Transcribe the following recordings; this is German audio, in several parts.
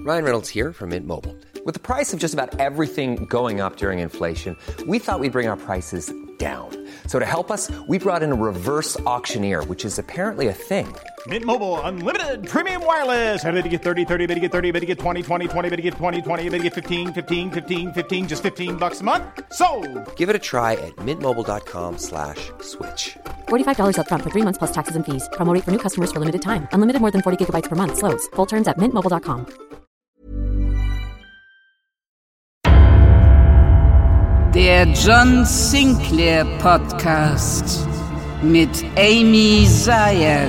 Ryan Reynolds here from Mint Mobile. With the price of just about everything going up during inflation, we thought we'd bring our prices down. So to help us, we brought in a reverse auctioneer, which is apparently a thing. Mint Mobile Unlimited Premium Wireless. How to get 30, 30, how to get 30, how to get 20, 20, 20, how to get 20, 20, how to get 15, 15, 15, 15, just $15 a month? Sold! Give it a try at mintmobile.com/switch. $45 up front for 3 months plus taxes and fees. Promo rate for new customers for limited time. Unlimited more than 40 gigabytes per month. Slows full terms at mintmobile.com. Der John Sinclair Podcast mit Amy Zayat.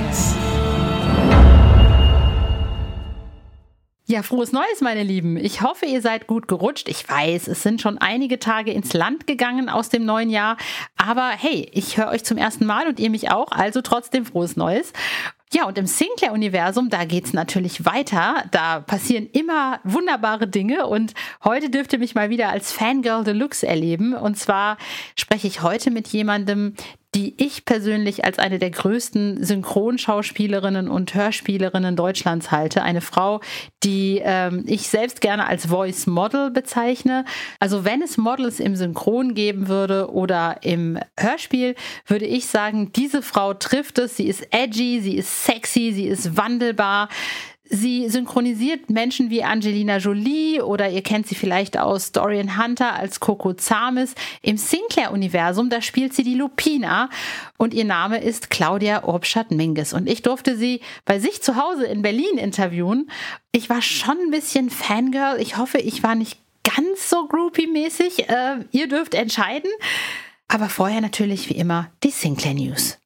Ja, frohes Neues, meine Lieben. Ich hoffe, ihr seid gut gerutscht. Ich weiß, es sind schon einige Tage ins Land gegangen aus dem neuen Jahr. Aber hey, ich höre euch zum ersten Mal und ihr mich auch. Also trotzdem frohes Neues. Ja, und im Sinclair-Universum, da geht's natürlich weiter. Da passieren immer wunderbare Dinge und heute dürft ihr mich mal wieder als Fangirl Deluxe erleben. Und zwar spreche ich heute mit jemandem, die ich persönlich als eine der größten Synchronschauspielerinnen und Hörspielerinnen Deutschlands halte. Eine Frau, die ich selbst gerne als Voice Model bezeichne. Also wenn es Models im Synchron geben würde oder im Hörspiel, würde ich sagen, diese Frau trifft es. Sie ist edgy, sie ist sexy, sie ist wandelbar. Sie synchronisiert Menschen wie Angelina Jolie oder ihr kennt sie vielleicht aus Dorian Hunter als Coco Zamis. Im Sinclair-Universum, da spielt sie die Lupina und ihr Name ist Claudia Urbschat-Minges. Und ich durfte sie bei sich zu Hause in Berlin interviewen. Ich war schon ein bisschen Fangirl. Ich hoffe, ich war nicht ganz so groupie-mäßig. Ihr dürft entscheiden. Aber vorher natürlich wie immer die Sinclair News.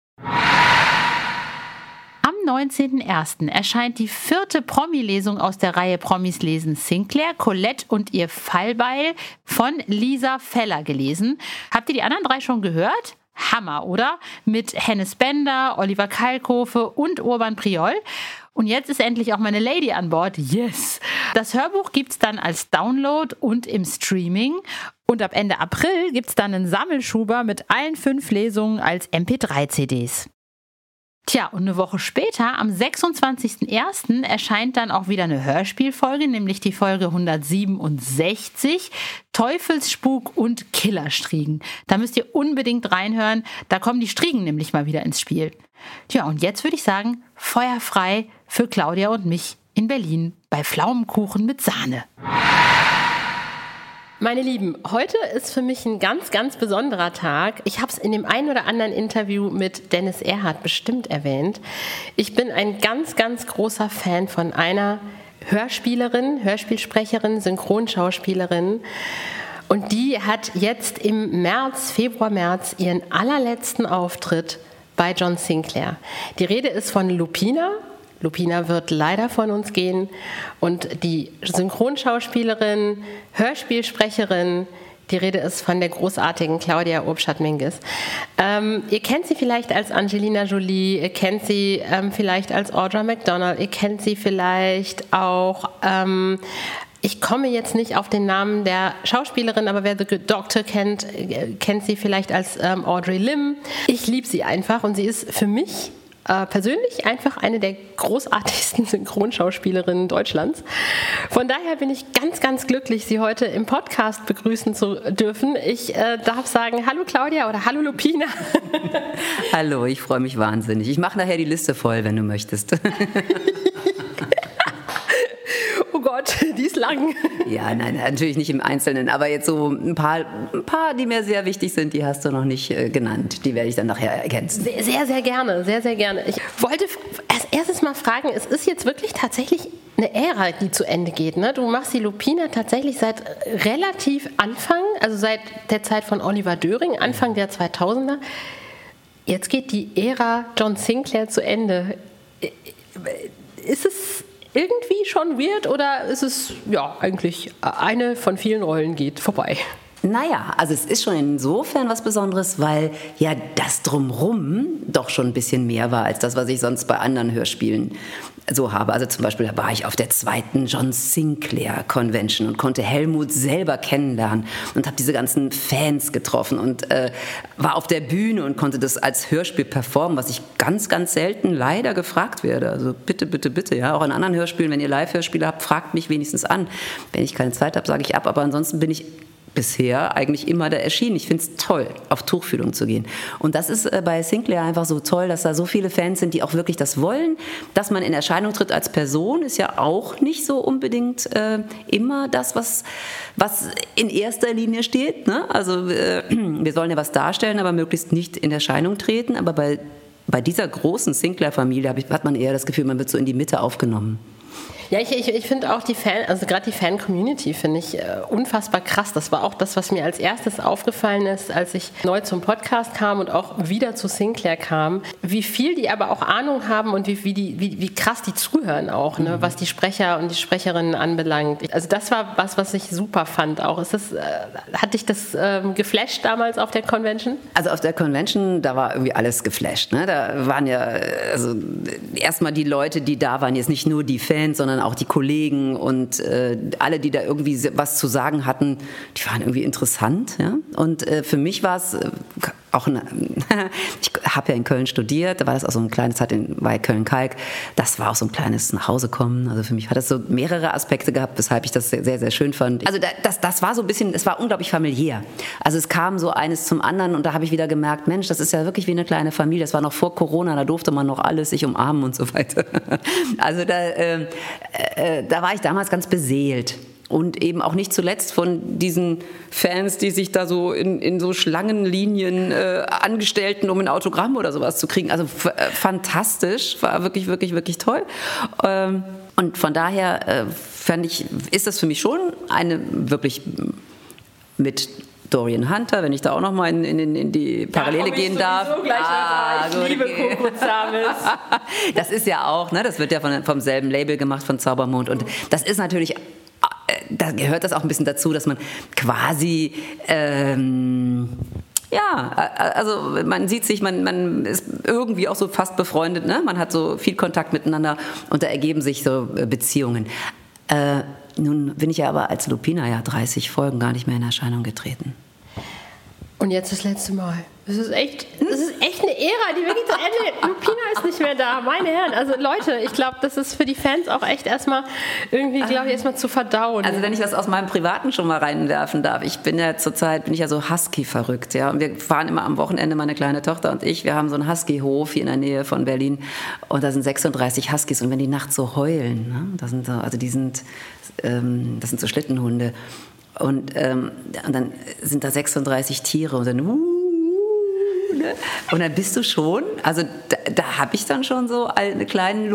Am 19.01. erscheint die 4. Promi-Lesung aus der Reihe Promis lesen Sinclair, Colette und ihr Fallbeil von Lisa Feller gelesen. Habt ihr die anderen 3 schon gehört? Hammer, oder? Mit Hennes Bender, Oliver Kalkofe und Urban Priol. Und jetzt ist endlich auch meine Lady an Bord. Yes! Das Hörbuch gibt's dann als Download und im Streaming. Und ab Ende April gibt's dann einen Sammelschuber mit allen 5 Lesungen als MP3-CDs. Tja, und eine Woche später, am 26.01. erscheint dann auch wieder eine Hörspielfolge, nämlich die Folge 167, Teufelsspuk und Killerstriegen. Da müsst ihr unbedingt reinhören, da kommen die Striegen nämlich mal wieder ins Spiel. Tja, und jetzt würde ich sagen, Feuer frei für Claudia und mich in Berlin bei Pflaumenkuchen mit Sahne. Meine Lieben, heute ist für mich ein ganz, ganz besonderer Tag. Ich habe es in dem einen oder anderen Interview mit Dennis Erhardt bestimmt erwähnt. Ich bin ein ganz, ganz großer Fan von einer Hörspielerin, Hörspielsprecherin, Synchronschauspielerin. Und die hat jetzt im Februar, März ihren allerletzten Auftritt bei John Sinclair. Die Rede ist von Lupina. Lupina wird leider von uns gehen und die Synchronschauspielerin, Hörspielsprecherin, die Rede ist von der großartigen Claudia Urbschat-Minges. Ihr kennt sie vielleicht als Angelina Jolie, ihr kennt sie vielleicht als Audra McDonald, ihr kennt sie vielleicht auch... ich komme jetzt nicht auf den Namen der Schauspielerin, aber wer The Good Doctor kennt, kennt sie vielleicht als Audrey Lim. Ich liebe sie einfach und sie ist für mich persönlich einfach eine der großartigsten Synchronschauspielerinnen Deutschlands. Von daher bin ich ganz, ganz glücklich, Sie heute im Podcast begrüßen zu dürfen. Ich darf sagen, hallo Claudia oder hallo Lupina. Hallo, ich freue mich wahnsinnig. Ich mache nachher die Liste voll, wenn du möchtest. Oh Gott, die ist lang. Ja, nein, natürlich nicht im Einzelnen, aber jetzt so ein paar, die mir sehr wichtig sind, die hast du noch nicht genannt. Die werde ich dann nachher ergänzen. Sehr, sehr, sehr gerne, sehr, sehr gerne. Ich wollte als erstes mal fragen, es ist jetzt wirklich tatsächlich eine Ära, die zu Ende geht, ne? Du machst die Lupina tatsächlich seit relativ Anfang, also seit der Zeit von Oliver Döring, Anfang der 2000er. Jetzt geht die Ära John Sinclair zu Ende. Ist es irgendwie schon weird oder ist es ja eigentlich eine von vielen Rollen geht vorbei? Naja, also es ist schon insofern was Besonderes, weil ja das Drumrum doch schon ein bisschen mehr war als das, was ich sonst bei anderen Hörspielen so habe. Also zum Beispiel da war ich auf der 2. John Sinclair Convention und konnte Helmut selber kennenlernen und habe diese ganzen Fans getroffen und war auf der Bühne und konnte das als Hörspiel performen, was ich ganz, ganz selten leider gefragt werde. Also bitte, bitte, bitte, ja, auch in anderen Hörspielen, wenn ihr Live-Hörspiele habt, fragt mich wenigstens an. Wenn ich keine Zeit habe, sage ich ab, aber ansonsten bin ich bisher eigentlich immer da erschienen. Ich finde es toll, auf Tuchfühlung zu gehen. Und das ist bei Sinclair einfach so toll, dass da so viele Fans sind, die auch wirklich das wollen. Dass man in Erscheinung tritt als Person, ist ja auch nicht so unbedingt immer das, was in erster Linie steht. Ne? Also wir sollen ja was darstellen, aber möglichst nicht in Erscheinung treten. Aber bei dieser großen Sinclair-Familie hat man eher das Gefühl, man wird so in die Mitte aufgenommen. Ja, ich finde auch gerade die Fan-Community finde ich unfassbar krass. Das war auch das, was mir als erstes aufgefallen ist, als ich neu zum Podcast kam und auch wieder zu Sinclair kam. Wie viel die aber auch Ahnung haben und wie krass die zuhören auch, ne, was die Sprecher und die Sprecherinnen anbelangt. Also das war was ich super fand auch. Hat dich das geflasht damals auf der Convention? Also auf der Convention, da war irgendwie alles geflasht. Ne? Da waren ja also erstmal die Leute, die da waren, jetzt nicht nur die Fans, sondern auch die Kollegen und alle, die da irgendwie was zu sagen hatten, die waren irgendwie interessant. Ja? Und für mich war es auch, ich habe ja in Köln studiert, da war das auch so ein kleines, bei Köln-Kalk, das war auch so ein kleines Nachhausekommen. Also für mich hat das so mehrere Aspekte gehabt, weshalb ich das sehr, sehr, sehr schön fand. Also das war so ein bisschen, es war unglaublich familiär. Also es kam so eines zum anderen und da habe ich wieder gemerkt, Mensch, das ist ja wirklich wie eine kleine Familie. Das war noch vor Corona, da durfte man noch alles sich umarmen und so weiter. Also da war ich damals ganz beseelt. Und eben auch nicht zuletzt von diesen Fans, die sich da so in so Schlangenlinien angestellten, um ein Autogramm oder sowas zu kriegen. Also fantastisch, war wirklich, wirklich, wirklich toll. Und von daher ist das für mich schon eine wirklich mit Dorian Hunter, wenn ich da auch noch mal in die Parallele gehen darf. Ich liebe Coco Zames. Das ist ja auch, ne, das wird ja vom selben Label gemacht, von Zaubermond. Und das ist natürlich, da gehört das auch ein bisschen dazu, dass man quasi also man sieht sich, man ist irgendwie auch so fast befreundet, ne? Man hat so viel Kontakt miteinander und da ergeben sich so Beziehungen. Nun bin ich ja aber als Lupina 30 Folgen gar nicht mehr in Erscheinung getreten. Und jetzt das letzte Mal. Das ist echt eine Ära, die wirklich zu Ende. Lupina ist nicht mehr da, meine Herren. Also Leute, ich glaube, das ist für die Fans auch echt erstmal zu verdauen. Also wenn ich das aus meinem Privaten schon mal reinwerfen darf. Ich bin ja zurzeit so Husky verrückt. Ja? Und wir fahren immer am Wochenende, meine kleine Tochter und ich, wir haben so einen Husky-Hof hier in der Nähe von Berlin. Und da sind 36 Huskys. Und wenn die nachts so heulen, ne? Das sind so Schlittenhunde. Und dann sind da 36 Tiere und dann ne? Und dann bist du schon, also da habe ich dann schon so einen kleinen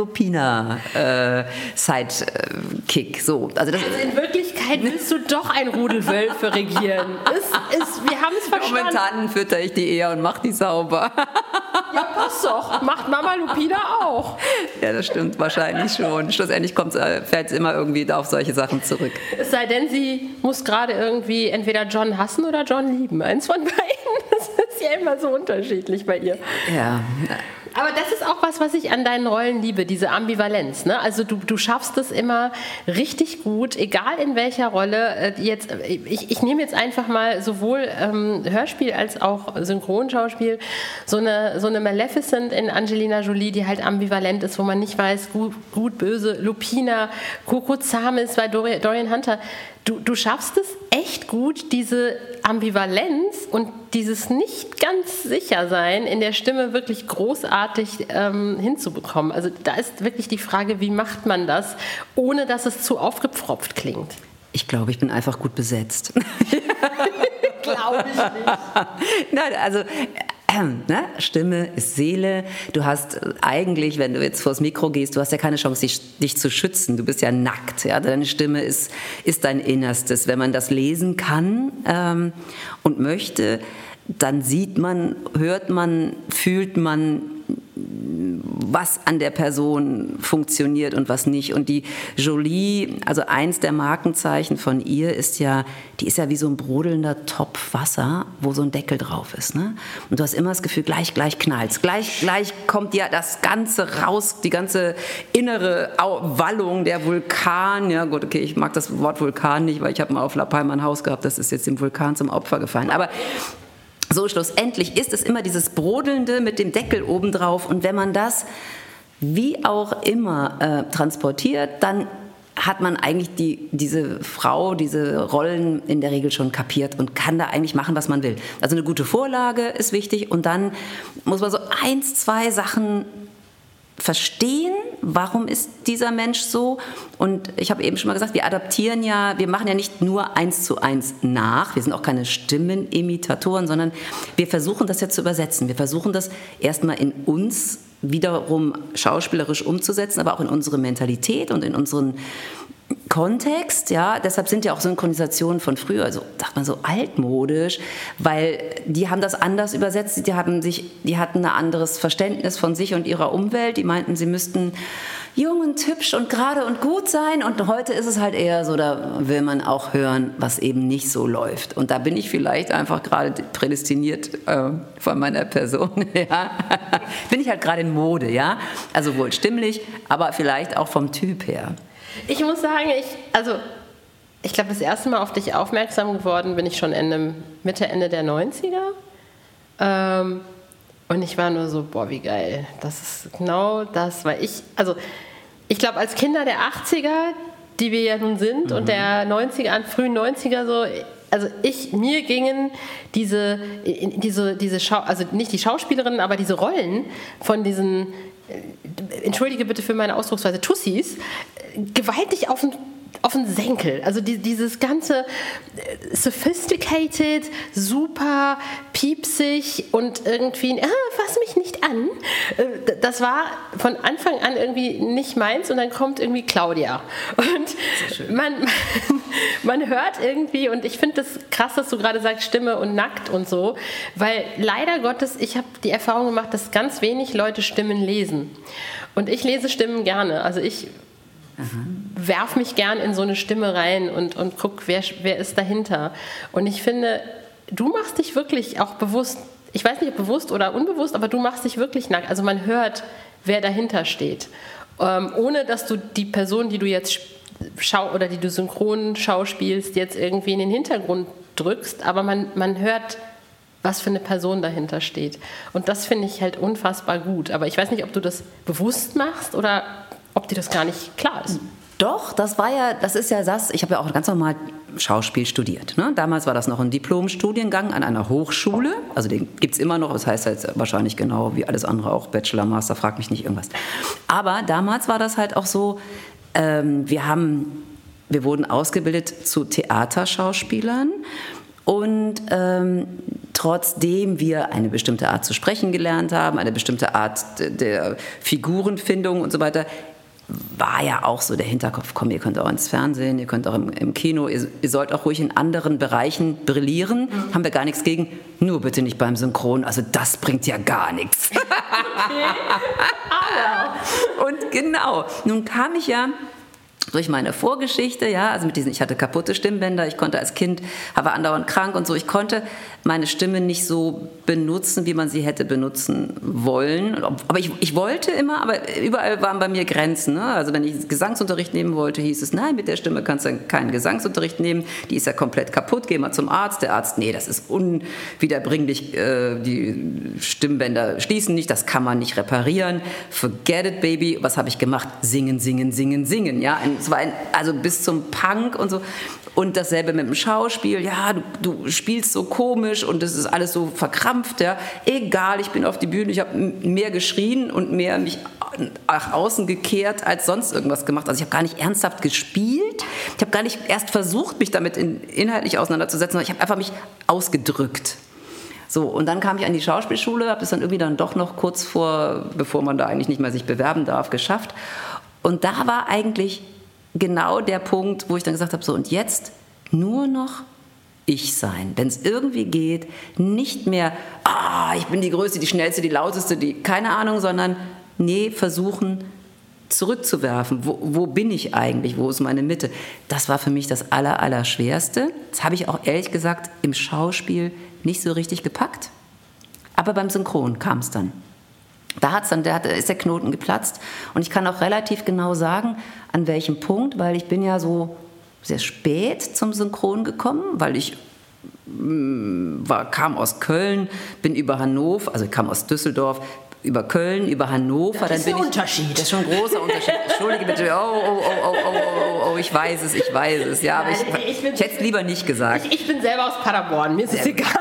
Lupina-Sidekick. So. Also in Wirklichkeit willst du doch ein Rudel Wölfe regieren. Wir haben es verstanden. Momentan fütter ich die eher und mach die sauber. Ja, passt doch. Macht Mama Lupina auch. Ja, das stimmt wahrscheinlich schon. Schlussendlich fällt es immer irgendwie auf solche Sachen zurück. Es sei denn, sie muss gerade irgendwie entweder John hassen oder John lieben. Eins von beiden. Das ist ja immer so unterschiedlich bei ihr. Ja. Aber das ist auch was ich an deinen Rollen liebe, diese Ambivalenz. Ne? Also du schaffst es immer richtig gut, egal in welcher Rolle. Ich nehme jetzt einfach mal sowohl Hörspiel als auch Synchronschauspiel, so eine Maleficent in Angelina Jolie, die halt ambivalent ist, wo man nicht weiß, gut, böse, Lupina, Coco Zames bei Dorian Hunter. Du schaffst es echt gut, diese Ambivalenz und dieses nicht ganz sicher sein in der Stimme wirklich großartig hinzubekommen. Also da ist wirklich die Frage, wie macht man das, ohne dass es zu aufgepfropft klingt? Ich glaube, ich bin einfach gut besetzt. Glaube ich nicht. Nein, also ne? Stimme ist Seele. Du hast eigentlich, wenn du jetzt vors Mikro gehst, du hast ja keine Chance, dich zu schützen. Du bist ja nackt. Ja? Deine Stimme ist dein Innerstes. Wenn man das lesen kann und möchte, dann sieht man, hört man, fühlt man was an der Person funktioniert und was nicht. Und die Jolie, also eins der Markenzeichen von ihr ist ja, die ist ja wie so ein brodelnder Topf Wasser, wo so ein Deckel drauf ist. Ne? Und du hast immer das Gefühl, gleich knallt's. Gleich kommt ja das Ganze raus, die ganze innere Wallung, der Vulkan. Ja gut, okay, ich mag das Wort Vulkan nicht, weil ich habe mal auf La Palma ein Haus gehabt, das ist jetzt dem Vulkan zum Opfer gefallen. Aber so schlussendlich ist es immer dieses Brodelnde mit dem Deckel obendrauf. Und wenn man das wie auch immer transportiert, dann hat man eigentlich diese Frau, diese Rollen in der Regel schon kapiert und kann da eigentlich machen, was man will. Also eine gute Vorlage ist wichtig und dann muss man so 1, 2 Sachen verstehen, warum ist dieser Mensch so. Und ich habe eben schon mal gesagt, wir machen ja nicht nur 1:1 nach, wir sind auch keine Stimmenimitatoren, sondern wir versuchen das ja zu übersetzen. Wir versuchen das erstmal in uns wiederum schauspielerisch umzusetzen, aber auch in unsere Mentalität und in unseren Kontext, ja, deshalb sind ja auch Synchronisationen von früher, also sagt man so altmodisch, weil die haben das anders übersetzt, die hatten ein anderes Verständnis von sich und ihrer Umwelt, die meinten, sie müssten jung und hübsch und gerade und gut sein und heute ist es halt eher so, da will man auch hören, was eben nicht so läuft und da bin ich vielleicht einfach gerade prädestiniert von meiner Person, ja, bin ich halt gerade in Mode, ja, also wohl stimmlich, aber vielleicht auch vom Typ her. Ich muss sagen, ich glaube, das erste Mal auf dich aufmerksam geworden bin ich schon Mitte, Ende der 90er. Und ich war nur so, boah, wie geil. Das ist genau das, weil ich glaube, als Kinder der 80er, die wir ja nun sind, und der 90er, frühen 90er so, also mir gingen diese also nicht die Schauspielerinnen, aber diese Rollen von diesen, entschuldige bitte für meine Ausdrucksweise, Tussis, gewaltig auf den Senkel. Also dieses ganze sophisticated, super piepsig und irgendwie, fass mich nicht an. Das war von Anfang an irgendwie nicht meins und dann kommt irgendwie Claudia. Und man hört irgendwie, und ich finde das krass, dass du gerade sagst, Stimme und nackt und so, weil leider Gottes, ich habe die Erfahrung gemacht, dass ganz wenig Leute Stimmen lesen. Und ich lese Stimmen gerne. Also ich werf mich gern in so eine Stimme rein und guck, wer ist dahinter. Und ich finde, du machst dich wirklich auch bewusst, ich weiß nicht, ob bewusst oder unbewusst, aber du machst dich wirklich nackt. Also man hört, wer dahinter steht. Ohne, dass du die Person, die du jetzt die du synchron schauspielst, jetzt irgendwie in den Hintergrund drückst, aber man hört, was für eine Person dahinter steht. Und das finde ich halt unfassbar gut. Aber ich weiß nicht, ob du das bewusst machst oder ob dir das gar nicht klar ist. Doch, das ist ja das, ich habe ja auch ganz normal Schauspiel studiert. Ne? Damals war das noch ein Diplomstudiengang an einer Hochschule, also den gibt es immer noch, das heißt jetzt wahrscheinlich genau wie alles andere auch Bachelor, Master, frag mich nicht irgendwas. Aber damals war das halt auch so, wir wurden ausgebildet zu Theaterschauspielern und trotzdem wir eine bestimmte Art zu sprechen gelernt haben, eine bestimmte Art der Figurenfindung und so weiter, war ja auch so der Hinterkopf, komm, ihr könnt auch ins Fernsehen, ihr könnt auch im Kino, ihr sollt auch ruhig in anderen Bereichen brillieren, haben wir gar nichts gegen, nur bitte nicht beim Synchron, also das bringt ja gar nichts. Okay. Und genau, nun kam ich ja durch meine Vorgeschichte, ja, also ich hatte kaputte Stimmbänder, ich konnte als Kind, war andauernd krank und so, ich konnte meine Stimme nicht so benutzen, wie man sie hätte benutzen wollen. Aber ich wollte immer, aber überall waren bei mir Grenzen. Ne? Also wenn ich Gesangsunterricht nehmen wollte, hieß es, nein, mit der Stimme kannst du keinen Gesangsunterricht nehmen, die ist ja komplett kaputt, geh mal zum Arzt. Der Arzt, nee, das ist unwiederbringlich, die Stimmbänder schließen nicht, das kann man nicht reparieren. Forget it, baby. Was habe ich gemacht? Singen, singen, singen, singen. Ja? Es war also bis zum Punk und so. Und dasselbe mit dem Schauspiel. Ja, du spielst so komisch und das ist alles so verkrampft. Ja. Egal, ich bin auf die Bühne, ich habe mehr geschrien und mehr mich nach außen gekehrt als sonst irgendwas gemacht. Also ich habe gar nicht ernsthaft gespielt. Ich habe gar nicht erst versucht, mich damit inhaltlich auseinanderzusetzen, sondern ich habe einfach mich ausgedrückt. So, und dann kam ich an die Schauspielschule, habe das dann irgendwie dann doch noch kurz vor, bevor man da eigentlich nicht mehr sich bewerben darf, geschafft. Und da war eigentlich genau der Punkt, wo ich dann gesagt habe, so und jetzt nur noch ich sein. Wenn es irgendwie geht, nicht mehr, ich bin die Größte, die Schnellste, die Lauteste, die keine Ahnung, sondern versuchen zurückzuwerfen. Wo bin ich eigentlich? Wo ist meine Mitte? Das war für mich das Allerschwerste. Das habe ich auch ehrlich gesagt im Schauspiel nicht so richtig gepackt. Aber beim Synchron kam es dann. Da ist der Knoten geplatzt. Und ich kann auch relativ genau sagen, an welchem Punkt, weil ich bin ja so sehr spät zum Synchron gekommen, weil ich kam aus Köln, bin über Hannover, also ich kam aus Düsseldorf, über Köln, über Hannover. Das ist ein Unterschied. Das ist schon ein großer Unterschied. Entschuldige bitte. Oh, ich weiß es. Ja, aber ich hätte es lieber nicht gesagt. Ich bin selber aus Paderborn, mir ist es egal.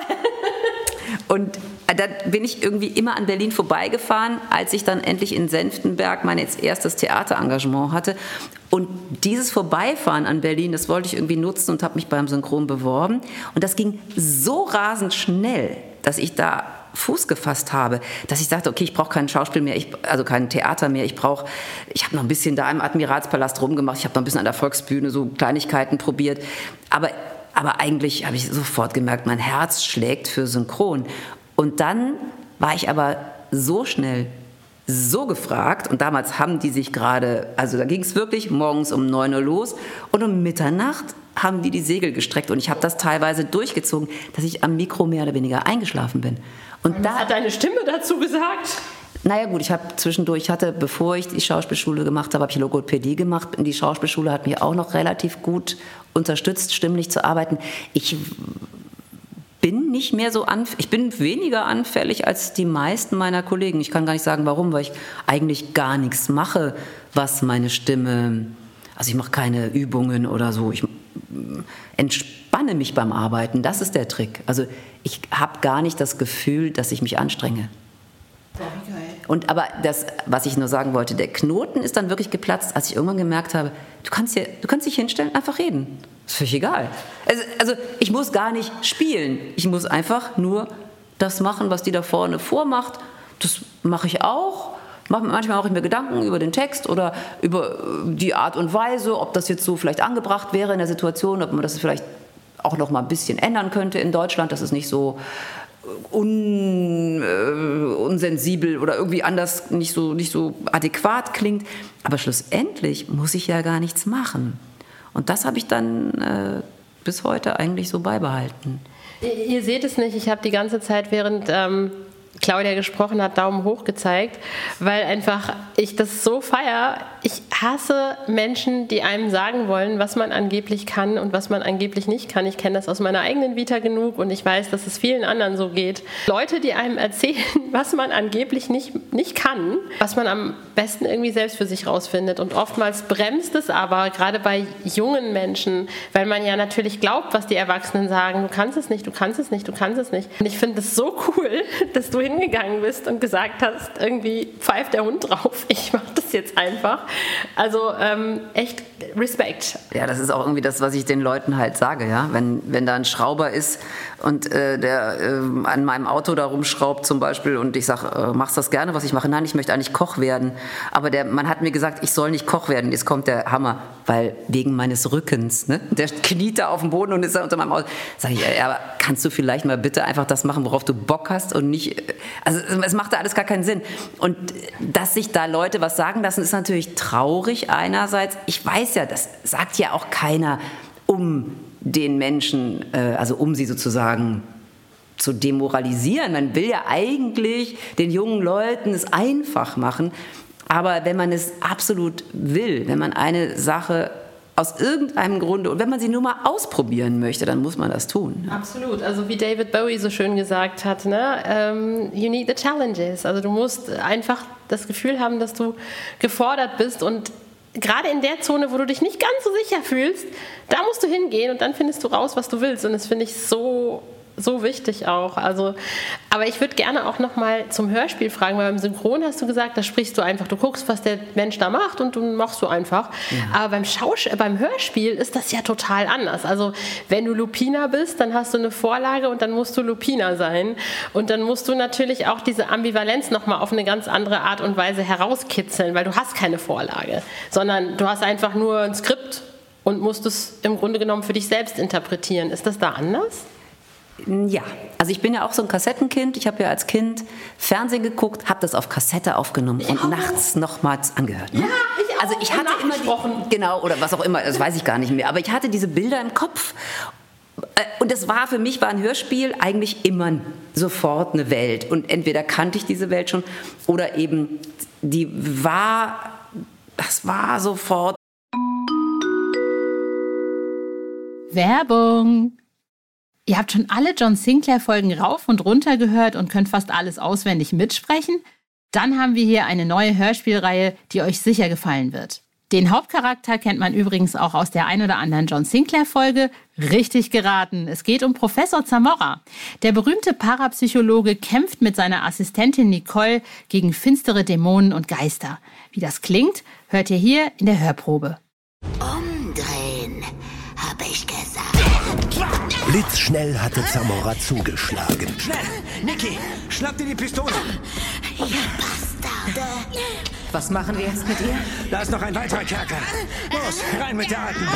Und da bin ich irgendwie immer an Berlin vorbeigefahren, als ich dann endlich in Senftenberg mein jetzt erstes Theaterengagement hatte. Und dieses Vorbeifahren an Berlin, das wollte ich irgendwie nutzen und habe mich beim Synchron beworben. Und das ging so rasend schnell, dass ich da Fuß gefasst habe, dass ich dachte, okay, ich brauche kein Schauspiel mehr, also kein Theater mehr, ich habe noch ein bisschen da im Admiralspalast rumgemacht, ich habe noch ein bisschen an der Volksbühne so Kleinigkeiten probiert, aber eigentlich habe ich sofort gemerkt, mein Herz schlägt für Synchron. Und dann war ich aber so schnell so gefragt und damals haben die sich gerade, also da ging es wirklich morgens um 9 Uhr los und um Mitternacht haben die Segel gestreckt und ich habe das teilweise durchgezogen, dass ich am Mikro mehr oder weniger eingeschlafen bin. Und was hat deine Stimme dazu gesagt? Naja gut, bevor ich die Schauspielschule gemacht habe, habe ich Logopädie gemacht. Die Schauspielschule hat mich auch noch relativ gut unterstützt, stimmlich zu arbeiten. Ich bin nicht mehr so ich bin weniger anfällig als die meisten meiner Kollegen. Ich kann gar nicht sagen, warum, weil ich eigentlich gar nichts mache, was meine Stimme, also ich mache keine Übungen oder so, ich entspanne mich beim Arbeiten, das ist der Trick. Also ich habe gar nicht das Gefühl, dass ich mich anstrenge. Und aber das, was ich nur sagen wollte, der Knoten ist dann wirklich geplatzt, als ich irgendwann gemerkt habe, du kannst dich hinstellen, einfach reden. Das ist völlig egal. Also ich muss gar nicht spielen. Ich muss einfach nur das machen, was die da vorne vormacht. Das mache ich auch. Manchmal mache ich mir Gedanken über den Text oder über die Art und Weise, ob das jetzt so vielleicht angebracht wäre in der Situation, ob man das vielleicht auch noch mal ein bisschen ändern könnte in Deutschland, dass es nicht so unsensibel oder irgendwie anders nicht so adäquat klingt. Aber schlussendlich muss ich ja gar nichts machen. Und das habe ich dann bis heute eigentlich so beibehalten. Ihr seht es nicht, ich habe die ganze Zeit, während Claudia gesprochen hat, Daumen hoch gezeigt, weil einfach ich das so feiere. Ich hasse Menschen, die einem sagen wollen, was man angeblich kann und was man angeblich nicht kann. Ich kenne das aus meiner eigenen Vita genug und ich weiß, dass es vielen anderen so geht. Leute, die einem erzählen, was man angeblich nicht kann, was man am besten irgendwie selbst für sich rausfindet. Und oftmals bremst es aber, gerade bei jungen Menschen, weil man ja natürlich glaubt, was die Erwachsenen sagen. Du kannst es nicht, du kannst es nicht, du kannst es nicht. Und ich finde es so cool, dass du hingegangen bist und gesagt hast, irgendwie pfeift der Hund drauf, ich mache das jetzt einfach. Also echt Respekt. Ja, das ist auch irgendwie das, was ich den Leuten halt sage, ja. Wenn da ein Schrauber ist und der an meinem Auto da rumschraubt zum Beispiel und ich sage, machst das gerne, was ich mache? Nein, ich möchte eigentlich Koch werden. Aber man hat mir gesagt, ich soll nicht Koch werden. Jetzt kommt der Hammer, weil wegen meines Rückens, ne? Der kniet da auf dem Boden und ist da unter meinem Auto. Sag ich, aber kannst du vielleicht mal bitte einfach das machen, worauf du Bock hast und nicht, also es macht da alles gar keinen Sinn. Und dass sich da Leute was sagen lassen, ist natürlich traurig einerseits. Ich weiß ja, das sagt ja auch keiner, um den Menschen, also um sie sozusagen zu demoralisieren. Man will ja eigentlich den jungen Leuten es einfach machen. Aber wenn man es absolut will, wenn man eine Sache aus irgendeinem Grunde, und wenn man sie nur mal ausprobieren möchte, dann muss man das tun. Absolut. Also wie David Bowie so schön gesagt hat, ne? You need the challenges. Also du musst einfach das Gefühl haben, dass du gefordert bist und gerade in der Zone, wo du dich nicht ganz so sicher fühlst, da musst du hingehen und dann findest du raus, was du willst. Und das finde ich so wichtig auch. Also, aber ich würde gerne auch noch mal zum Hörspiel fragen, weil beim Synchron hast du gesagt, da sprichst du einfach, du guckst, was der Mensch da macht und du machst du einfach. Ja. Aber beim Hörspiel ist das ja total anders. Also wenn du Lupina bist, dann hast du eine Vorlage und dann musst du Lupina sein. Und dann musst du natürlich auch diese Ambivalenz noch mal auf eine ganz andere Art und Weise herauskitzeln, weil du hast keine Vorlage, sondern du hast einfach nur ein Skript und musst es im Grunde genommen für dich selbst interpretieren. Ist das da anders? Ja, also ich bin ja auch so ein Kassettenkind. Ich habe ja als Kind Fernsehen geguckt, habe das auf Kassette aufgenommen und nachts nochmals angehört. Ne? Ja, ich auch. Also ich hatte immer genau, oder was auch immer, das weiß ich gar nicht mehr. Aber ich hatte diese Bilder im Kopf. Und das war für mich, war ein Hörspiel eigentlich immer sofort eine Welt. Und entweder kannte ich diese Welt schon oder eben das war sofort. Werbung. Ihr habt schon alle John Sinclair-Folgen rauf und runter gehört und könnt fast alles auswendig mitsprechen? Dann haben wir hier eine neue Hörspielreihe, die euch sicher gefallen wird. Den Hauptcharakter kennt man übrigens auch aus der ein oder anderen John Sinclair-Folge. Richtig geraten, es geht um Professor Zamora. Der berühmte Parapsychologe kämpft mit seiner Assistentin Nicole gegen finstere Dämonen und Geister. Wie das klingt, hört ihr hier in der Hörprobe. Umdrehen, hab ich gesagt. Blitzschnell hatte Zamora zugeschlagen. Schnell! Niki, schnapp dir die Pistole! Ihr Bastarde! Was machen wir jetzt mit ihr? Da ist noch ein weiterer Kerker. Los, rein mit der Alten!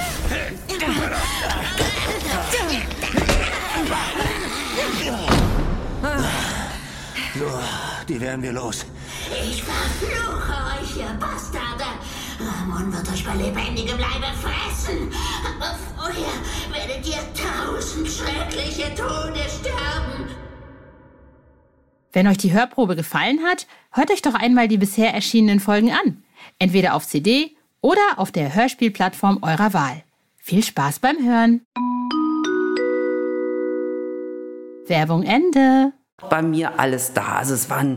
So, die werden wir los. Ich verfluche euch, ihr Bastarde! Ramon wird euch bei lebendigem Leibe fressen! Aber vorher werdet ihr 1000 schreckliche Tode sterben! Wenn euch die Hörprobe gefallen hat, hört euch doch einmal die bisher erschienenen Folgen an. Entweder auf CD oder auf der Hörspielplattform eurer Wahl. Viel Spaß beim Hören! Werbung Ende. Bei mir alles da. Also es waren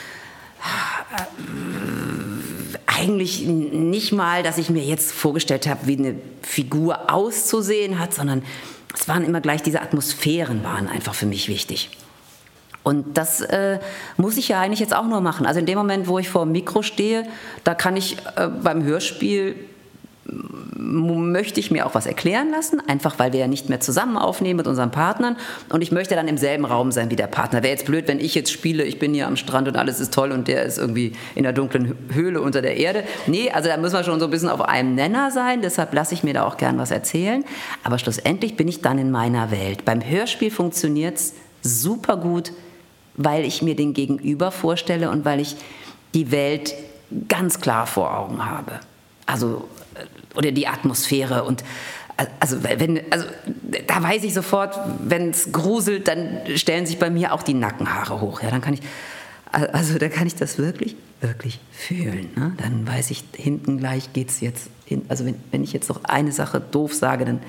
eigentlich nicht mal, dass ich mir jetzt vorgestellt habe, wie eine Figur auszusehen hat, sondern es waren immer gleich diese Atmosphären waren einfach für mich wichtig. Und das muss ich ja eigentlich jetzt auch nur machen. Also in dem Moment, wo ich vor dem Mikro stehe, da kann ich beim Hörspiel, möchte ich mir auch was erklären lassen, einfach weil wir ja nicht mehr zusammen aufnehmen mit unseren Partnern und ich möchte dann im selben Raum sein wie der Partner. Wäre jetzt blöd, wenn ich jetzt spiele, ich bin hier am Strand und alles ist toll und der ist irgendwie in der dunklen Höhle unter der Erde. Nee, also da müssen wir schon so ein bisschen auf einem Nenner sein, deshalb lasse ich mir da auch gern was erzählen. Aber schlussendlich bin ich dann in meiner Welt. Beim Hörspiel funktioniert es super gut, weil ich mir den Gegenüber vorstelle und weil ich die Welt ganz klar vor Augen habe. Also oder die Atmosphäre und also da weiß ich sofort, wenn es gruselt, dann stellen sich bei mir auch die Nackenhaare hoch. Ja, dann kann ich das wirklich fühlen. Ne? Dann weiß ich, hinten gleich geht's jetzt hin. Also wenn ich jetzt noch eine Sache doof sage, dann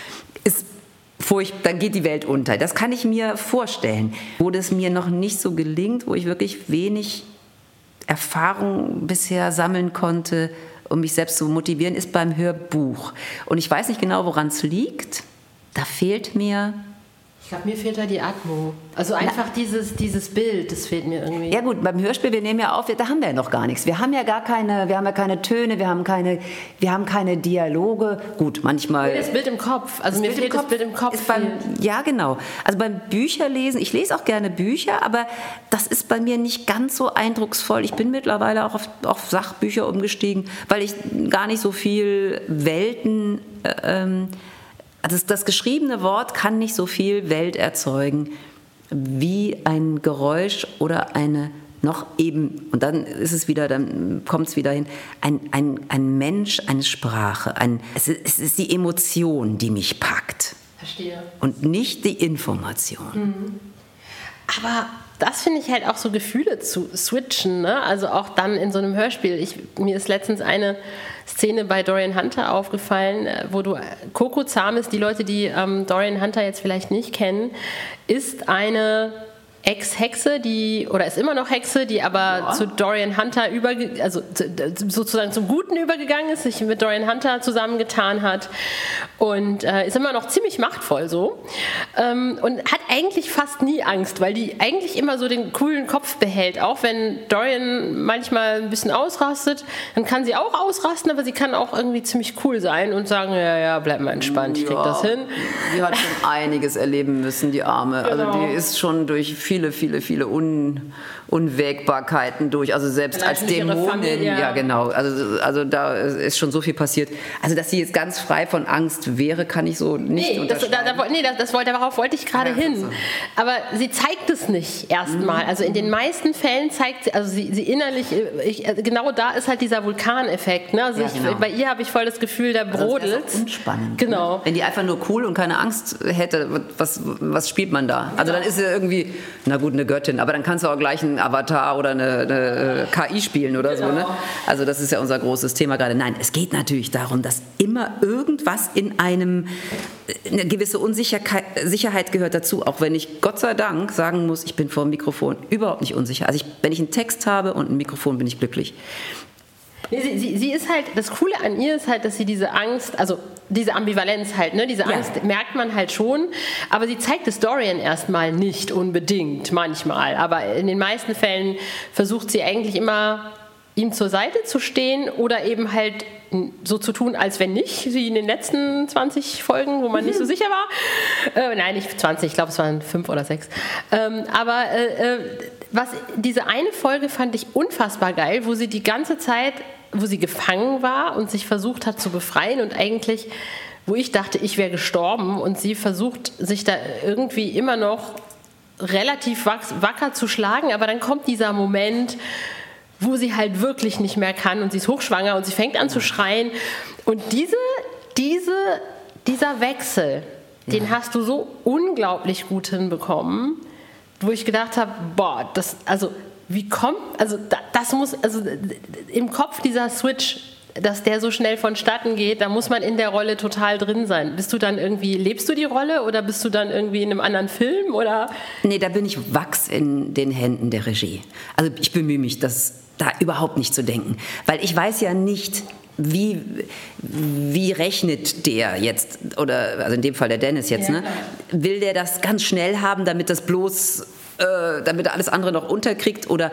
dann geht die Welt unter. Das kann ich mir vorstellen. Wo das mir noch nicht so gelingt, wo ich wirklich wenig Erfahrung bisher sammeln konnte, um mich selbst zu motivieren, ist beim Hörbuch. Und ich weiß nicht genau, woran es liegt. Da fehlt mir... Ich glaube, mir fehlt da die Atmo. Also einfach dieses Bild, das fehlt mir irgendwie. Ja gut, beim Hörspiel, wir nehmen ja auf, da haben wir ja noch gar nichts. Wir haben ja keine Töne, wir haben keine Dialoge. Gut, manchmal... Das Bild im Kopf. Also mir fehlt das Bild im Kopf. Ja, genau. Also beim Bücherlesen, ich lese auch gerne Bücher, aber das ist bei mir nicht ganz so eindrucksvoll. Ich bin mittlerweile auch auf Sachbücher umgestiegen, weil ich gar nicht so viel Welten... Also das geschriebene Wort kann nicht so viel Welt erzeugen wie ein Geräusch oder eine noch eben, und dann kommt es wieder hin, ein Mensch, eine Sprache. Es ist die Emotion, die mich packt. Verstehe. Und nicht die Information. Mhm. Aber das finde ich halt auch so Gefühle zu switchen, ne? Also auch dann in so einem Hörspiel. Mir ist letztens eine Szene bei Dorian Hunter aufgefallen, wo Coco Zames, die Leute, die Dorian Hunter jetzt vielleicht nicht kennen, ist eine Ex-Hexe, ist immer noch Hexe, die aber zu Dorian Hunter sozusagen zum Guten übergegangen ist, sich mit Dorian Hunter zusammengetan hat und ist immer noch ziemlich machtvoll so und hat eigentlich fast nie Angst, weil die eigentlich immer so den coolen Kopf behält, auch wenn Dorian manchmal ein bisschen ausrastet, dann kann sie auch ausrasten, aber sie kann auch irgendwie ziemlich cool sein und sagen, ja, bleib mal entspannt, ich krieg das hin. Die hat schon einiges erleben müssen, die Arme, genau. Also die ist schon durch viel viele Unwägbarkeiten durch. Also selbst als Dämonin, ja genau. Also da ist schon so viel passiert. Also dass sie jetzt ganz frei von Angst wäre, kann ich so nicht unterschreiben. Darauf wollte ich gerade hin. Aber sie zeigt es nicht erstmal. Also in den meisten Fällen zeigt sie, also sie innerlich, genau da ist halt dieser Vulkaneffekt. Ne? Also bei ihr habe ich voll das Gefühl, da brodelt. Das ist unspannend. Genau. Wenn die einfach nur cool und keine Angst hätte, was spielt man da? Also dann ist sie irgendwie, na gut, eine Göttin, aber dann kannst du auch gleich einen Avatar oder eine KI spielen oder so. Ne? Also das ist ja unser großes Thema gerade. Nein, es geht natürlich darum, dass immer irgendwas in einem, eine gewisse Sicherheit gehört dazu, auch wenn ich Gott sei Dank sagen muss, ich bin vor dem Mikrofon überhaupt nicht unsicher. Also wenn ich einen Text habe und ein Mikrofon, bin ich glücklich. Sie ist halt, das Coole an ihr ist halt, dass sie diese Angst, also diese Ambivalenz halt, ne, diese Angst merkt man halt schon, aber sie zeigt es Dorian erstmal nicht unbedingt, manchmal, aber in den meisten Fällen versucht sie eigentlich immer, ihm zur Seite zu stehen oder eben halt so zu tun, als wenn nicht, wie in den letzten 20 Folgen, wo man nicht so sicher war. Nein, nicht 20, ich glaube, es waren 5 oder 6. Diese eine Folge fand ich unfassbar geil, wo sie die ganze Zeit, wo sie gefangen war und sich versucht hat zu befreien und eigentlich, wo ich dachte, ich wäre gestorben und sie versucht, sich da irgendwie immer noch relativ wacker zu schlagen, aber dann kommt dieser Moment, wo sie halt wirklich nicht mehr kann und sie ist hochschwanger und sie fängt an zu schreien und dieser Wechsel, den hast du so unglaublich gut hinbekommen, wo ich gedacht habe, boah, das muss im Kopf dieser Switch, dass der so schnell vonstatten geht, da muss man in der Rolle total drin sein. Lebst du die Rolle oder bist du dann irgendwie in einem anderen Film oder? Nee, da bin ich Wachs in den Händen der Regie. Also ich bemühe mich, das da überhaupt nicht zu denken, weil ich weiß ja nicht, wie rechnet der jetzt, oder also in dem Fall der Dennis jetzt, ne? Will der das ganz schnell haben, damit er alles andere noch unterkriegt, oder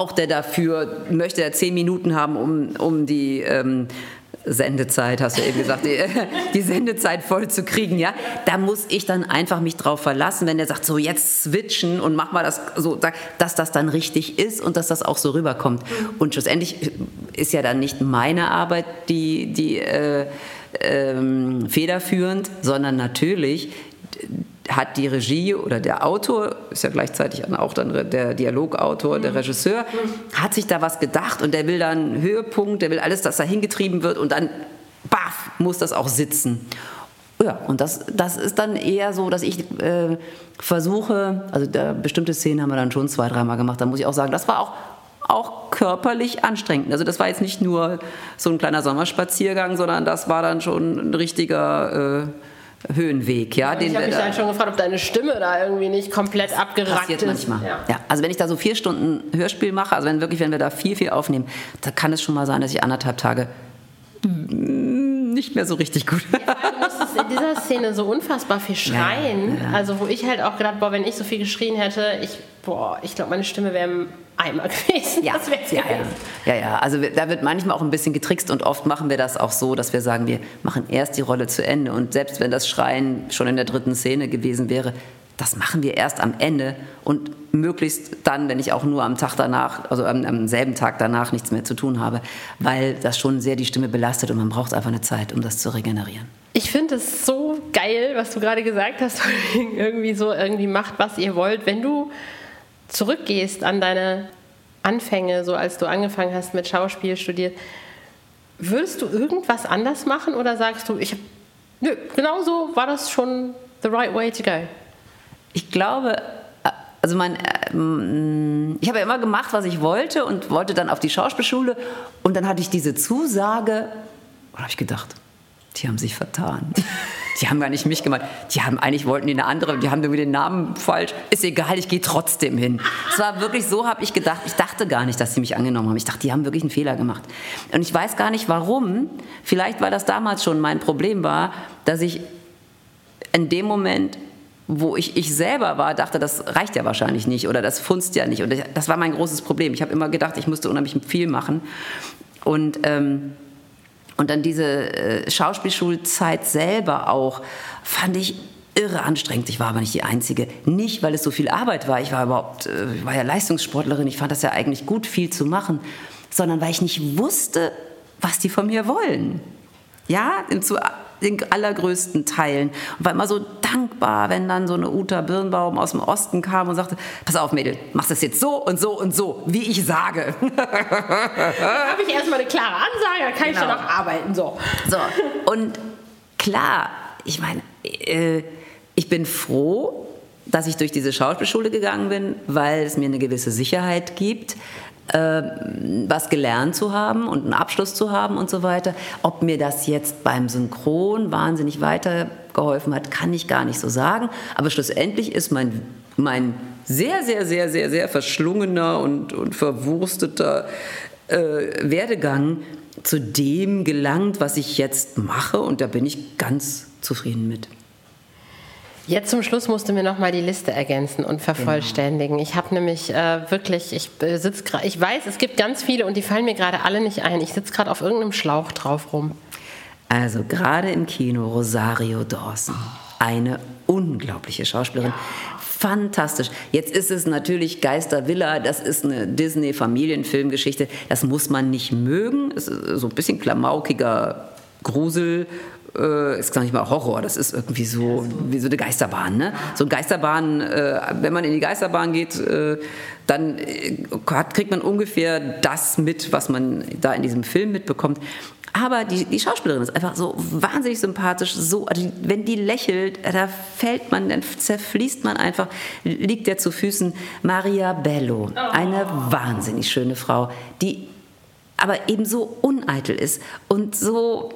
möchte er 10 Minuten haben, um die Sendezeit, hast du eben gesagt, die Sendezeit voll zu kriegen, ja? Da muss ich dann einfach mich drauf verlassen, wenn der sagt, so jetzt switchen und mach mal das so, dass das dann richtig ist und dass das auch so rüberkommt. Und schlussendlich ist ja dann nicht meine Arbeit die federführend, sondern natürlich hat die Regie oder der Autor, ist ja gleichzeitig auch dann der Dialogautor, der Regisseur, hat sich da was gedacht und der will dann einen Höhepunkt, der will alles, dass da hingetrieben wird und dann, baff, muss das auch sitzen. Ja, und das ist dann eher so, dass ich versuche, also bestimmte Szenen haben wir dann schon 2-3 Mal gemacht, da muss ich auch sagen, das war auch körperlich anstrengend. Also das war jetzt nicht nur so ein kleiner Sommerspaziergang, sondern das war dann schon ein richtiger Höhenweg, ja. Ich habe mich dann schon gefragt, ob deine Stimme da irgendwie nicht komplett abgerackt ist. Manchmal. Ja. Also wenn ich da so 4 Stunden Hörspiel mache, also wenn wir da viel aufnehmen, da kann es schon mal sein, dass ich 1,5 Tage nicht mehr so richtig gut. Ja, du musstest in dieser Szene so unfassbar viel schreien. Ja. Also wo ich halt auch gedacht, wenn ich so viel geschrien hätte, ich glaube, meine Stimme wäre im Eimer gewesen. Ja. Also da wird manchmal auch ein bisschen getrickst und oft machen wir das auch so, dass wir sagen, wir machen erst die Rolle zu Ende und selbst wenn das Schreien schon in der 3. Szene gewesen wäre, das machen wir erst am Ende und möglichst dann, wenn ich auch nur am Tag danach, also am selben Tag danach nichts mehr zu tun habe, weil das schon sehr die Stimme belastet und man braucht einfach eine Zeit, um das zu regenerieren. Ich finde es so geil, was du gerade gesagt hast, irgendwie macht, was ihr wollt. Wenn du zurückgehst an deine Anfänge, so als du angefangen hast mit Schauspiel studiert, würdest du irgendwas anders machen oder sagst du, genau so war das schon the right way to go? Ich glaube, also ich habe ja immer gemacht, was ich wollte und wollte dann auf die Schauspielschule und dann hatte ich diese Zusage und habe ich gedacht, die haben sich vertan. Die haben gar nicht mich gemeint. Wollten die eine andere, die haben irgendwie den Namen falsch. Ist egal, ich gehe trotzdem hin. Es war wirklich so, habe ich gedacht. Ich dachte gar nicht, dass sie mich angenommen haben. Ich dachte, die haben wirklich einen Fehler gemacht. Und ich weiß gar nicht, warum. Vielleicht, weil das damals schon mein Problem war, dass ich in dem Moment, wo ich selber war, dachte, das reicht ja wahrscheinlich nicht oder das funzt ja nicht. Und das war mein großes Problem. Ich habe immer gedacht, ich musste unheimlich viel machen. Und dann diese Schauspielschulzeit selber auch, fand ich irre anstrengend. Ich war aber nicht die Einzige. Nicht, weil es so viel Arbeit war. Ich war ja Leistungssportlerin. Ich fand das ja eigentlich gut, viel zu machen. Sondern weil ich nicht wusste, was die von mir wollen. Ja, zu den allergrößten Teilen. Und war immer so dankbar, wenn dann so eine Uta Birnbaum aus dem Osten kam und sagte, pass auf Mädel, machst das jetzt so und so und so, wie ich sage. Dann habe ich erstmal eine klare Ansage, dann kann ich dann auch arbeiten. So, und klar, ich meine, ich bin froh, dass ich durch diese Schauspielschule gegangen bin, weil es mir eine gewisse Sicherheit gibt, was gelernt zu haben und einen Abschluss zu haben und so weiter. Ob mir das jetzt beim Synchron wahnsinnig weitergeholfen hat, kann ich gar nicht so sagen. Aber schlussendlich ist mein sehr, sehr, sehr, sehr, sehr verschlungener und verwursteter Werdegang zu dem gelangt, was ich jetzt mache. Und da bin ich ganz zufrieden mit. Jetzt zum Schluss musst du mir noch mal die Liste ergänzen und vervollständigen. Ich habe nämlich ich weiß, es gibt ganz viele und die fallen mir gerade alle nicht ein. Ich sitze gerade auf irgendeinem Schlauch drauf rum. Also gerade im Kino Rosario Dawson, eine unglaubliche Schauspielerin. Fantastisch. Jetzt ist es natürlich Geistervilla, das ist eine Disney-Familienfilmgeschichte. Das muss man nicht mögen. Es ist so ein bisschen klamaukiger Grusel. Ist gar nicht mal Horror, das ist irgendwie so wie so eine Geisterbahn. Ne? So eine Geisterbahn, wenn man in die Geisterbahn geht, dann kriegt man ungefähr das mit, was man da in diesem Film mitbekommt. Aber die Schauspielerin ist einfach so wahnsinnig sympathisch. So, also wenn die lächelt, da fällt man, dann zerfließt man einfach, liegt der zu Füßen. Maria Bello, eine wahnsinnig schöne Frau, die aber eben so uneitel ist und so,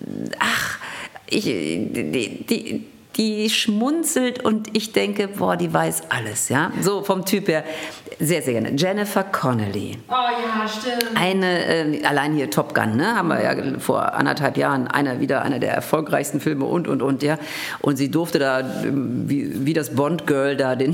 die schmunzelt und ich denke, boah, die weiß alles, ja. So vom Typ her, sehr, sehr gerne. Jennifer Connelly. Oh ja, stimmt. Allein hier Top Gun, ne, haben wir ja vor 1,5 Jahren, einer der erfolgreichsten Filme und, ja. Und sie durfte da, wie das Bond-Girl da, den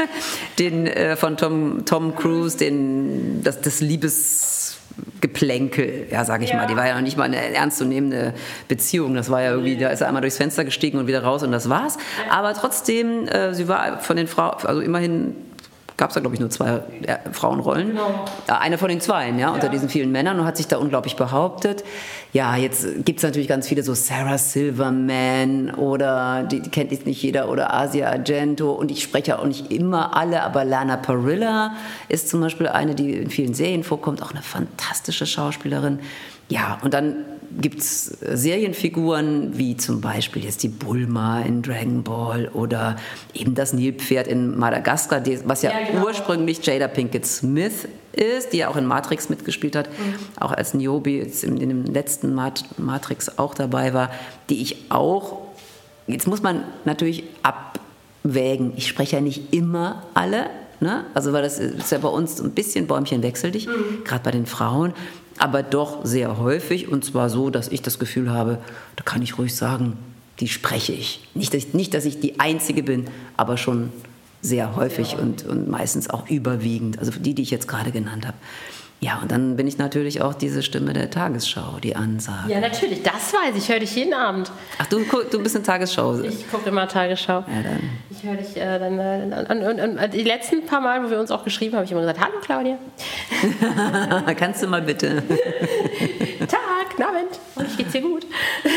von Tom Cruise, das Liebesgeplänkel, ja, sag ich mal. Die war ja noch nicht mal eine ernstzunehmende Beziehung. Das war ja irgendwie, da ist er einmal durchs Fenster gestiegen und wieder raus und das war's. Aber trotzdem, sie war von den Frauen, also immerhin gab es da, glaube ich, nur 2 Frauenrollen. Genau. Eine von den 2, ja, unter diesen vielen Männern und hat sich da unglaublich behauptet. Ja, jetzt gibt es natürlich ganz viele, so Sarah Silverman oder, die kennt jetzt nicht jeder, oder Asia Argento und ich spreche auch nicht immer alle, aber Lana Parrilla ist zum Beispiel eine, die in vielen Serien vorkommt, auch eine fantastische Schauspielerin. Ja, und dann gibt es Serienfiguren wie zum Beispiel jetzt die Bulma in Dragon Ball oder eben das Nilpferd in Madagaskar, was ja ursprünglich Jada Pinkett Smith ist, die ja auch in Matrix mitgespielt hat, auch als Niobe jetzt in dem letzten Matrix auch dabei war, die ich auch, jetzt muss man natürlich abwägen, ich spreche ja nicht immer alle, ne? Also weil das ist ja bei uns ein bisschen Bäumchen wechsel dich, gerade bei den Frauen, aber doch sehr häufig und zwar so, dass ich das Gefühl habe, da kann ich ruhig sagen, die spreche ich. Nicht, dass ich die Einzige bin, aber schon sehr häufig und meistens auch überwiegend, also die ich jetzt gerade genannt habe. Ja, und dann bin ich natürlich auch diese Stimme der Tagesschau, die Ansage. Ja, natürlich, das weiß ich. Ich höre dich jeden Abend. Ach, du bist eine Tagesschau. Ich gucke immer Tagesschau. Ja, dann. Ich höre dich und die letzten paar Mal, wo wir uns auch geschrieben haben, habe ich immer gesagt, hallo Claudia. Kannst du mal bitte. Tag, Abend. Und geht's dir gut?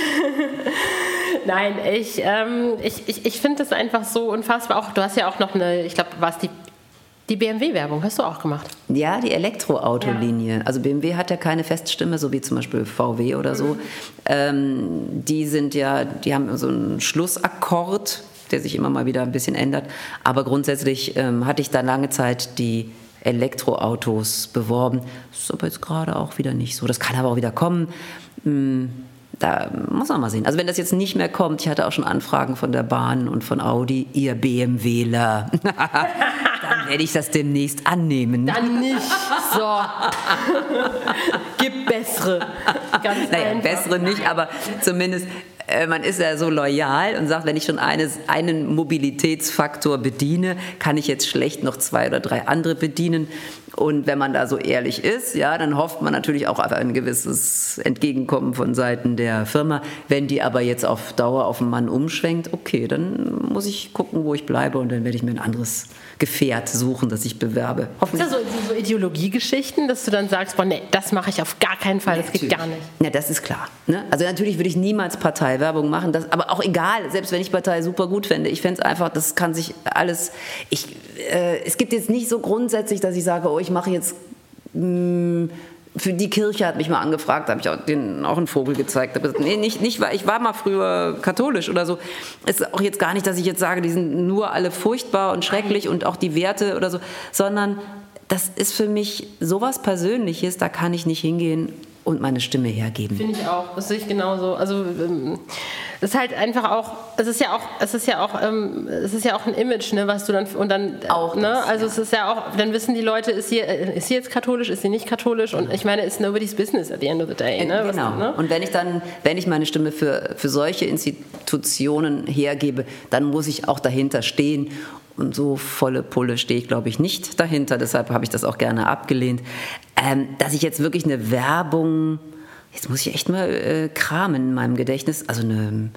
Nein, ich finde das einfach so unfassbar. Auch, du hast ja auch noch eine, ich glaube, war es die BMW-Werbung, hast du auch gemacht? Ja, die Elektroautolinie. Ja. Also BMW hat ja keine Feststimme, so wie zum Beispiel VW oder so. Die haben so einen Schlussakkord, der sich immer mal wieder ein bisschen ändert. Aber grundsätzlich hatte ich da lange Zeit die Elektroautos beworben. Das ist aber jetzt gerade auch wieder nicht so. Das kann aber auch wieder kommen. Da muss man mal sehen. Also wenn das jetzt nicht mehr kommt, ich hatte auch schon Anfragen von der Bahn und von Audi, ihr BMWler, dann werde ich das demnächst annehmen. Dann nicht. So. Gib bessere. Ganz naja, bessere nicht, aber zumindest man ist ja so loyal und sagt, wenn ich schon einen Mobilitätsfaktor bediene, kann ich jetzt schlecht noch 2 oder 3 andere bedienen. Und wenn man da so ehrlich ist, ja, dann hofft man natürlich auch auf ein gewisses Entgegenkommen von Seiten der Firma. Wenn die aber jetzt auf Dauer auf einen Mann umschwenkt, okay, dann muss ich gucken, wo ich bleibe und dann werde ich mir ein anderes Gefährt suchen, das ich bewerbe. Ist das so Ideologiegeschichten, dass du dann sagst, boah, nee, das mache ich auf gar keinen Fall, das geht gar nicht? Ja, das ist klar. Ne? Also natürlich würde ich niemals Parteiwerbung machen, aber auch egal, selbst wenn ich Partei super gut fände. Ich fände es einfach, das kann sich alles... es gibt jetzt nicht so grundsätzlich, dass ich sage, oh, ich mache jetzt... für die Kirche hat mich mal angefragt, da habe ich auch denen auch einen Vogel gezeigt. Aber nee, nicht, weil ich war mal früher katholisch oder so. Es ist auch jetzt gar nicht, dass ich jetzt sage, die sind nur alle furchtbar und schrecklich und auch die Werte oder so, sondern das ist für mich sowas Persönliches, da kann ich nicht hingehen und meine Stimme hergeben. Finde ich auch, das sehe ich genauso. Also es ist halt einfach auch, es ist ja auch ein Image, ne, was du dann und dann auch, ne, also es ist ja auch, dann wissen die Leute, ist sie jetzt katholisch, ist sie nicht katholisch und ich meine, it's nobody's business at the end of the day, ne? Genau. Ne? Und wenn ich meine Stimme für solche Institutionen hergebe, dann muss ich auch dahinter stehen. Und so volle Pulle stehe ich, glaube ich, nicht dahinter. Deshalb habe ich das auch gerne abgelehnt. Dass ich jetzt wirklich eine Werbung, jetzt muss ich echt mal kramen in meinem Gedächtnis, also eine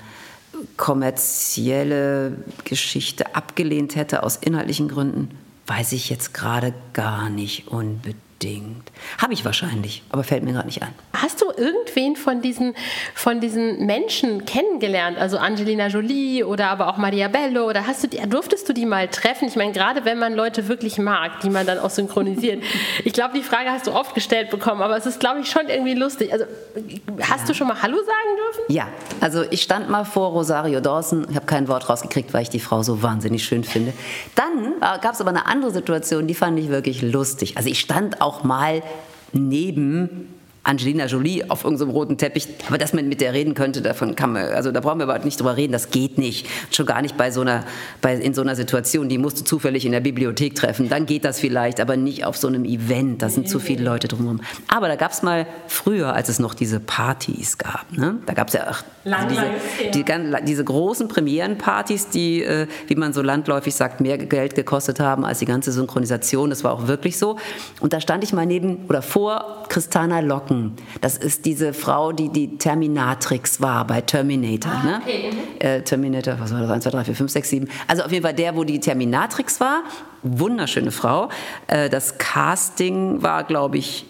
kommerzielle Geschichte abgelehnt hätte aus inhaltlichen Gründen, weiß ich jetzt gerade gar nicht unbedingt. Habe ich wahrscheinlich, aber fällt mir gerade nicht ein. Hast du irgendwen von diesen Menschen kennengelernt? Also Angelina Jolie oder aber auch Maria Bello? Oder durftest du die mal treffen? Ich meine, gerade wenn man Leute wirklich mag, die man dann auch synchronisiert. Ich glaube, die Frage hast du oft gestellt bekommen, aber es ist, glaube ich, schon irgendwie lustig. Also, hast du schon mal Hallo sagen dürfen? Ja, also ich stand mal vor Rosario Dawson, ich habe kein Wort rausgekriegt, weil ich die Frau so wahnsinnig schön finde. Dann gab es aber eine andere Situation, die fand ich wirklich lustig. Also ich stand auch mal neben Angelina Jolie auf irgendeinem roten Teppich, aber dass man mit der reden könnte, da brauchen wir aber nicht drüber reden, das geht nicht. Schon gar nicht in so einer Situation, die musst du zufällig in der Bibliothek treffen, dann geht das vielleicht, aber nicht auf so einem Event, da sind zu viele Leute drumherum. Aber da gab es mal früher, als es noch diese Partys gab, ne? Da gab es ja auch diese großen Premierenpartys, die, wie man so landläufig sagt, mehr Geld gekostet haben als die ganze Synchronisation, das war auch wirklich so. Und da stand ich mal vor Kristana Locken. Das ist diese Frau, die Terminatrix war bei Terminator. Ne? Okay. Terminator, was war das? 1, 2, 3, 4, 5, 6, 7. Also auf jeden Fall der, wo die Terminatrix war. Wunderschöne Frau. Das Casting war, glaube ich,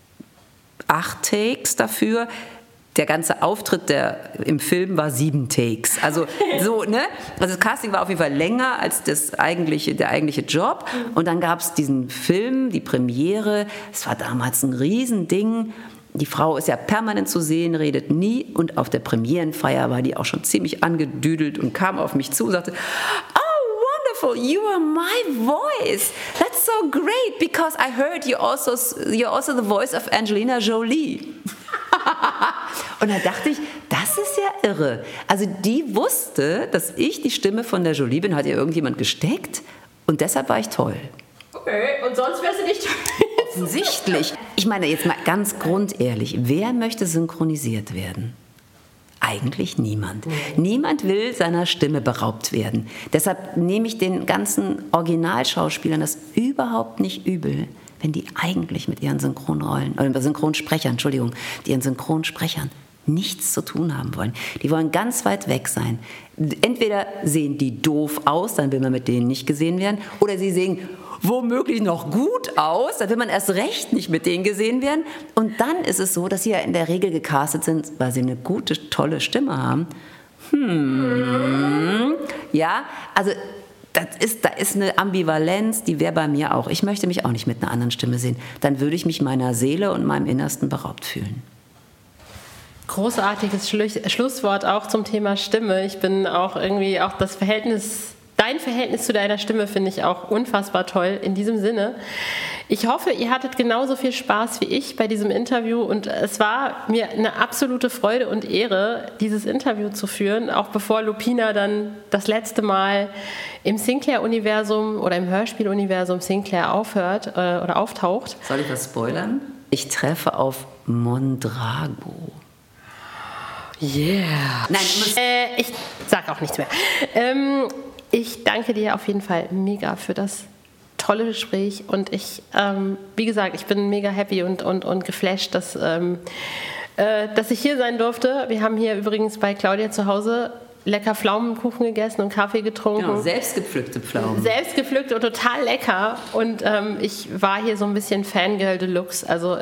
8 Takes dafür. Der ganze Auftritt im Film war 7 Takes. Also so, ne? Also das Casting war auf jeden Fall länger als der eigentliche Job. Und dann gab es diesen Film, die Premiere. Es war damals ein Riesending. Die Frau ist ja permanent zu sehen, redet nie. Und auf der Premierenfeier war die auch schon ziemlich angedüdelt und kam auf mich zu und sagte, oh, wonderful, you are my voice. That's so great, because I heard you're also the voice of Angelina Jolie. Und da dachte ich, das ist ja irre. Also die wusste, dass ich die Stimme von der Jolie bin, hat ihr irgendjemand gesteckt und deshalb war ich toll. Okay, und sonst wärst du nicht toll. Offensichtlich. Ich meine jetzt mal ganz grundehrlich, wer möchte synchronisiert werden? Eigentlich niemand. Niemand will seiner Stimme beraubt werden. Deshalb nehme ich den ganzen Originalschauspielern das überhaupt nicht übel, wenn die eigentlich mit ihren Synchronsprechern nichts zu tun haben wollen. Die wollen ganz weit weg sein. Entweder sehen die doof aus, dann will man mit denen nicht gesehen werden, oder sie sehen womöglich noch gut aus, dann will man erst recht nicht mit denen gesehen werden. Und dann ist es so, dass sie ja in der Regel gecastet sind, weil sie eine gute, tolle Stimme haben. Ja, also da ist eine Ambivalenz, die wäre bei mir auch. Ich möchte mich auch nicht mit einer anderen Stimme sehen. Dann würde ich mich meiner Seele und meinem Innersten beraubt fühlen. Großartiges Schlusswort auch zum Thema Stimme. Ich bin auch irgendwie auch dein Verhältnis zu deiner Stimme finde ich auch unfassbar toll. In diesem Sinne, ich hoffe, ihr hattet genauso viel Spaß wie ich bei diesem Interview und es war mir eine absolute Freude und Ehre, dieses Interview zu führen, auch bevor Lupina dann das letzte Mal im Sinclair-Universum oder im Hörspiel-Universum Sinclair aufhört oder auftaucht. Soll ich was spoilern? Ich treffe auf Mondrago. Yeah. Nein, ich sag auch nichts mehr. Ich danke dir auf jeden Fall mega für das tolle Gespräch und ich, wie gesagt, ich bin mega happy und geflasht, dass ich hier sein durfte. Wir haben hier übrigens bei Claudia zu Hause lecker Pflaumenkuchen gegessen und Kaffee getrunken. Genau, selbstgepflückte Pflaumen. Selbstgepflückt und total lecker. Und ich war hier so ein bisschen Fangirl Deluxe. Also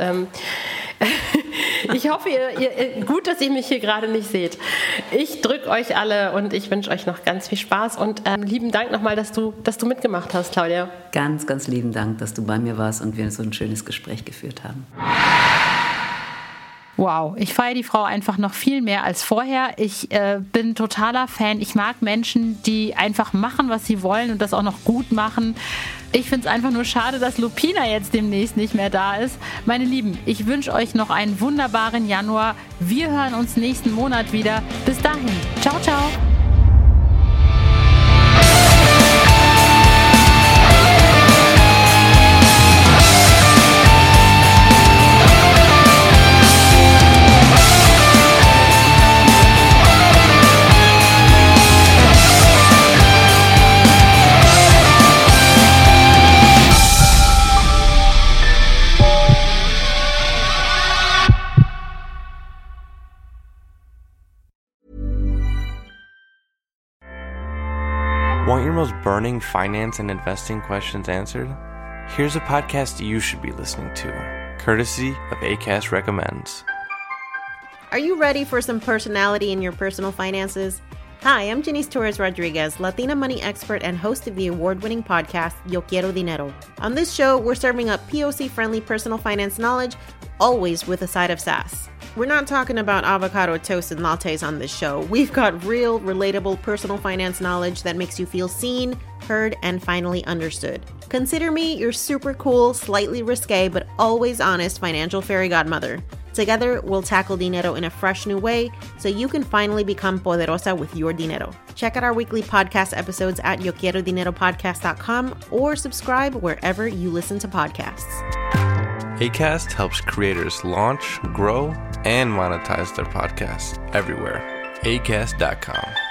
ich hoffe, ihr gut, dass ihr mich hier gerade nicht seht. Ich drücke euch alle und ich wünsche euch noch ganz viel Spaß. Und lieben Dank nochmal, dass du mitgemacht hast, Claudia. Ganz, ganz lieben Dank, dass du bei mir warst und wir so ein schönes Gespräch geführt haben. Wow, ich feiere die Frau einfach noch viel mehr als vorher. Ich bin totaler Fan. Ich mag Menschen, die einfach machen, was sie wollen und das auch noch gut machen. Ich finde es einfach nur schade, dass Lupina jetzt demnächst nicht mehr da ist. Meine Lieben, ich wünsche euch noch einen wunderbaren Januar. Wir hören uns nächsten Monat wieder. Bis dahin. Ciao, ciao. Want your most burning finance and investing questions answered? Here's a podcast you should be listening to, courtesy of Acast Recommends. Are you ready for some personality in your personal finances? Hi, I'm Janice Torres Rodriguez, Latina money expert and host of the award-winning podcast, Yo Quiero Dinero. On this show, we're serving up POC-friendly personal finance knowledge, always with a side of sass. We're not talking about avocado toast and lattes on this show. We've got real, relatable personal finance knowledge that makes you feel seen, heard, and finally understood. Consider me your super cool, slightly risque, but always honest financial fairy godmother. Together, we'll tackle dinero in a fresh new way so you can finally become poderosa with your dinero. Check out our weekly podcast episodes at yoquierodineropodcast.com or subscribe wherever you listen to podcasts. Acast helps creators launch, grow, and monetize their podcasts everywhere. Acast.com.